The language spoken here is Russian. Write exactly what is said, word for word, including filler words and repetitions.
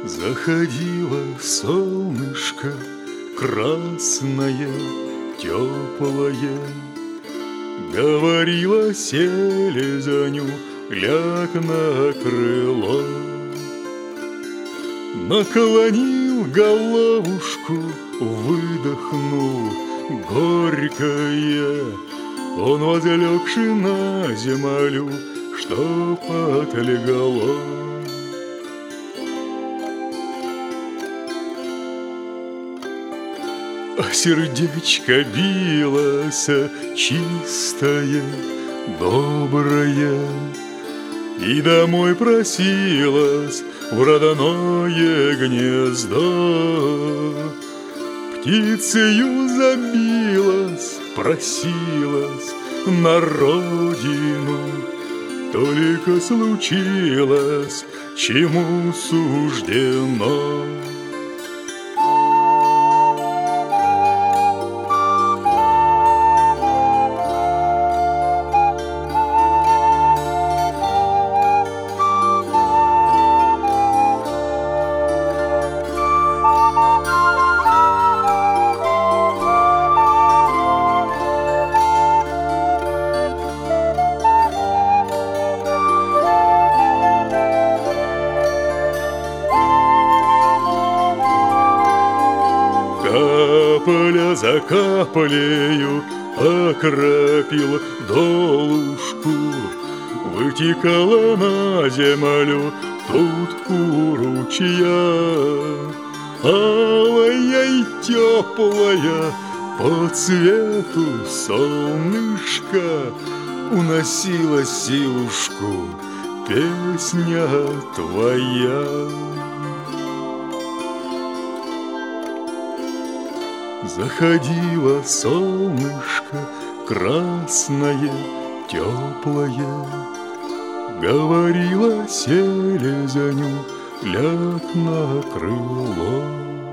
Заходило солнышко красное, теплое, говорила селезеню, ляг на крыло. Наклонил головушку, выдохнул горькое, он, возлегши на землю, что отлегло. А сердечко билось чистое, доброе, и домой просилась в родное гнездо. Птицею забилась, просилась на родину, только случилось, чему суждено. Капля за каплею окропил долушку, вытекала на землю тут у ручья. Алая и теплая по цвету солнышко уносила силушку песня твоя. Заходило солнышко красное, теплое, говорила селезеню, ляг на крыло.